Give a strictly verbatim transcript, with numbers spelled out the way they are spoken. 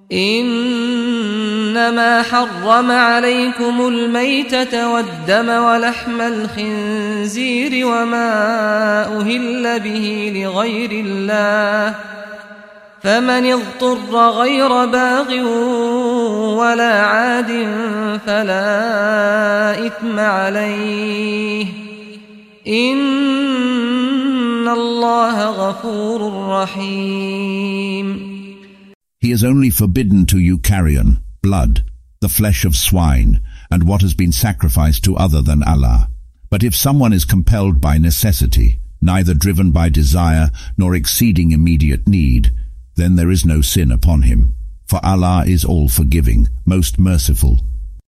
إنما حرم عليكم الميتة والدم ولحم الخنزير وما أهل به لغير الله فمن اضطر غير باغ ولا عاد فلا إثم عليه إن الله غفور رحيم. He has only forbidden to you carrion, blood, the flesh of swine, and what has been sacrificed to other than Allah. But if someone is compelled by necessity, neither driven by desire nor exceeding immediate need, then there is no sin upon him. For Allah is all-forgiving, most merciful.